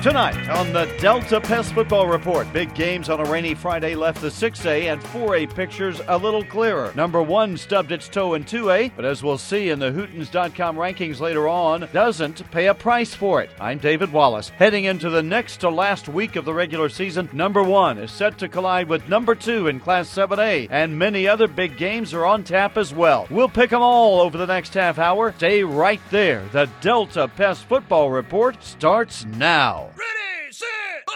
Tonight on the Delta Pest Football Report, big games on a rainy Friday left the 6A and 4A pictures a little clearer. Number 1 stubbed its toe in 2A, but as we'll see in the Hootens.com rankings later on, doesn't pay a price for it. I'm David Wallace. Heading into the next to last week of the regular season, number 1 is set to collide with number 2 in Class 7A, and many other big games are on tap as well. We'll pick them all over the next half hour. Stay right there. The Delta Pest Football Report starts now. Ready, set,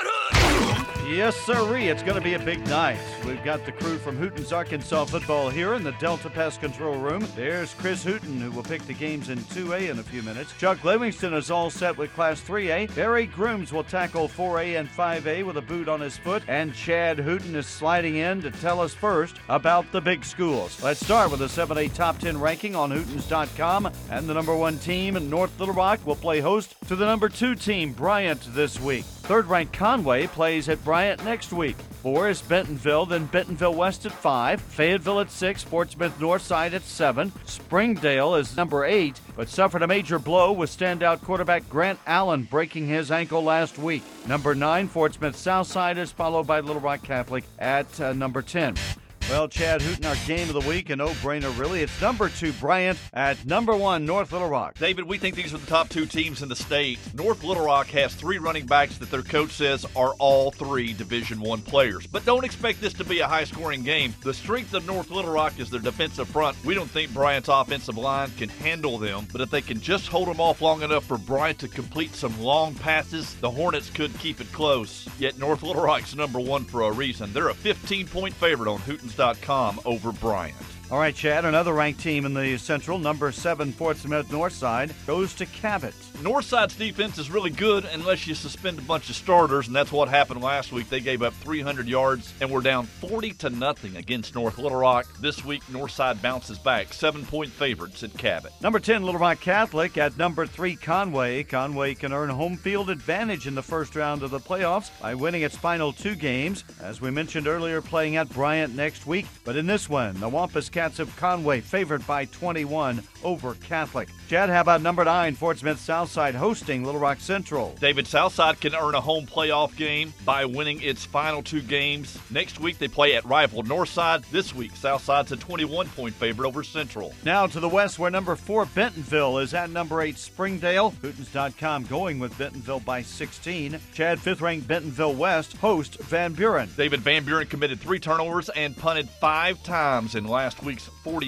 Yes, sirree. It's going to be a big night. We've got the crew from Hootens Arkansas Football here in the Delta Pest Control Room. There's Chris Hooten, who will pick the games in 2A in a few minutes. Chuck Livingston is all set with Class 3A. Barry Grooms will tackle 4A and 5A with a boot on his foot. And Chad Hooten is sliding in to tell us first about the big schools. Let's start with the 7A Top 10 ranking on Hootens.com. And the number 1 team in North Little Rock will play host to the number 2 team, Bryant, this week. Third-ranked Conway plays at Bryant next week. 4 is Bentonville, then Bentonville West at 5, Fayetteville at 6, Fort Smith Northside at 7. Springdale is number 8, but suffered a major blow with standout quarterback Grant Allen breaking his ankle last week. Number 9, Fort Smith Southside is followed by Little Rock Catholic at number 10. Well, Chad Hooten, our game of the week, a no-brainer, really. It's number 2, Bryant, at number 1, North Little Rock. David, we think these are the top 2 teams in the state. North Little Rock has 3 running backs that their coach says are all 3 Division I players. But don't expect this to be a high-scoring game. The strength of North Little Rock is their defensive front. We don't think Bryant's offensive line can handle them, but if they can just hold them off long enough for Bryant to complete some long passes, the Hornets could keep it close. Yet North Little Rock's number 1 for a reason. They're a 15-point favorite on Hootens.com over Bryant. All right, Chad, another ranked team in the Central, number 7, Fort Smith Northside, goes to Cabot. Northside's defense is really good unless you suspend a bunch of starters, and that's what happened last week. They gave up 300 yards and were down 40-0 against North Little Rock. This week, Northside bounces back, 7-point favorites at Cabot. Number 10, Little Rock Catholic at number 3, Conway. Conway can earn home field advantage in the first round of the playoffs by winning its final 2 games. As we mentioned earlier, playing at Bryant next week. But in this one, the Wampus Cats of Conway favored by 21 over Catholic. Chad, how about number 9, Fort Smith Southside hosting Little Rock Central? David, Southside can earn a home playoff game by winning its final 2 games. Next week, they play at rival Northside. This week, Southside's a 21-point favorite over Central. Now to the west, where number 4, Bentonville, is at number 8, Springdale. Hootens.com going with Bentonville by 16. Chad, 5th-ranked Bentonville West, host Van Buren. David, Van Buren committed 3 turnovers and punted 5 times in last week's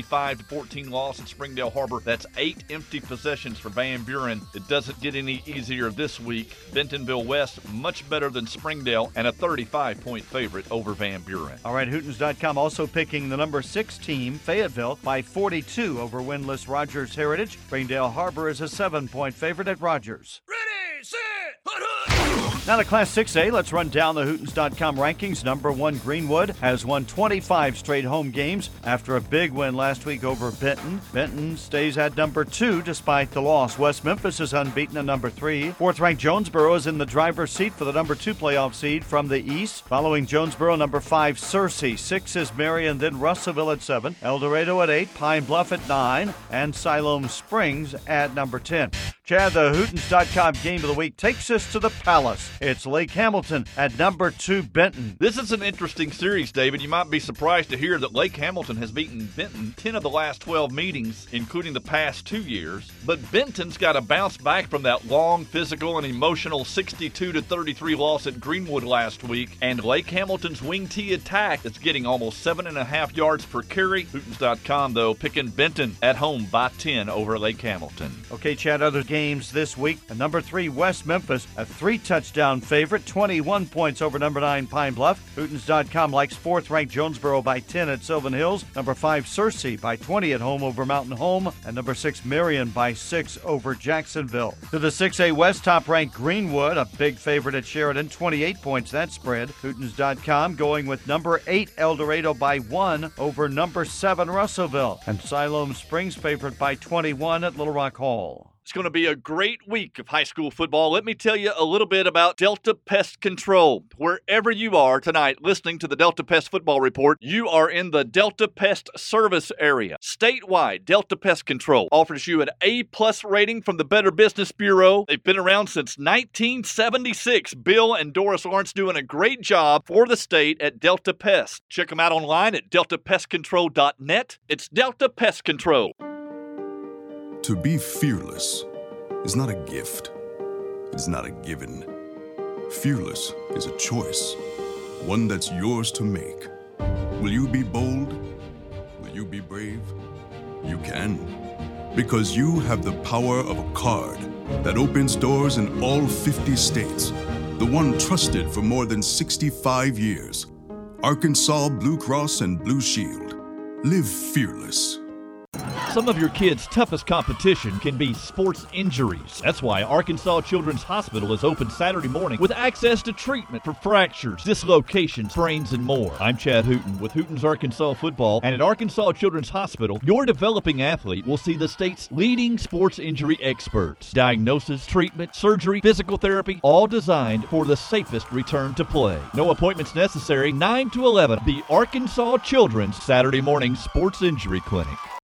45-14 loss at Springdale Harbor. That's 8 empty possessions for Van Buren. It doesn't get any easier this week. Bentonville West, much better than Springdale, and a 35-point favorite over Van Buren. All right, Hootens.com also picking the number 6 team, Fayetteville, by 42 over winless Rogers Heritage. Springdale Harbor is a 7-point favorite at Rogers. ready, set, Now to Class 6A, let's run down the Hootens.com rankings. Number 1, Greenwood, has won 25 straight home games after a big win last week over Benton. Benton stays at number 2 despite the loss. West Memphis is unbeaten at number 3. 4th-ranked Jonesboro is in the driver's seat for the number 2 playoff seed from the East. Following Jonesboro, number 5, Searcy. 6 is Marion, then Russellville at 7. El Dorado at 8, Pine Bluff at 9, and Siloam Springs at number 10. Chad, the Hootens.com game of the week takes us to the Palace. It's Lake Hamilton at number 2, Benton. This is an interesting series, David. You might be surprised to hear that Lake Hamilton has beaten Benton 10 of the last 12 meetings, including the past 2 years. But Benton's got to bounce back from that long, physical, and emotional 62-33 loss at Greenwood last week. And Lake Hamilton's wing T attack is getting almost 7.5 yards per carry. Hootens.com, though, picking Benton at home by 10 over Lake Hamilton. Okay, Chad, other games this week. Number 3, West Memphis, a 3-touchdown favorite, 21 points over number 9, Pine Bluff. Hootens.com likes 4th-ranked Jonesboro by 10 at Sylvan Hills. Number 5, Searcy by 20 at home over Mountain Home. And number 6, Marion by 6 over Jacksonville. To the 6A West, top-ranked Greenwood, a big favorite at Sheridan, 28 points that spread. Hootens.com going with number 8, El Dorado by 1 over number 7, Russellville. And Siloam Springs favored by 21 at Little Rock Hall. It's going to be a great week of high school football. Let me tell you a little bit about Delta Pest Control. Wherever you are tonight listening to the Delta Pest Football Report, you are in the Delta Pest Service area. Statewide, Delta Pest Control offers you an A-plus rating from the Better Business Bureau. They've been around since 1976. Bill and Doris Lawrence doing a great job for the state at Delta Pest. Check them out online at deltapestcontrol.net. It's Delta Pest Control. To be fearless is not a gift. It's not a given. Fearless is a choice, one that's yours to make. Will you be bold? Will you be brave? You can, because you have the power of a card that opens doors in all 50 states, the one trusted for more than 65 years. Arkansas Blue Cross and Blue Shield. Live fearless. Some of your kids' toughest competition can be sports injuries. That's why Arkansas Children's Hospital is open Saturday morning with access to treatment for fractures, dislocations, sprains, and more. I'm Chad Hooten with Hooten's Arkansas Football, and at Arkansas Children's Hospital, your developing athlete will see the state's leading sports injury experts. Diagnosis, treatment, surgery, physical therapy, all designed for the safest return to play. No appointments necessary. 9 to 11, the Arkansas Children's Saturday morning sports injury clinic.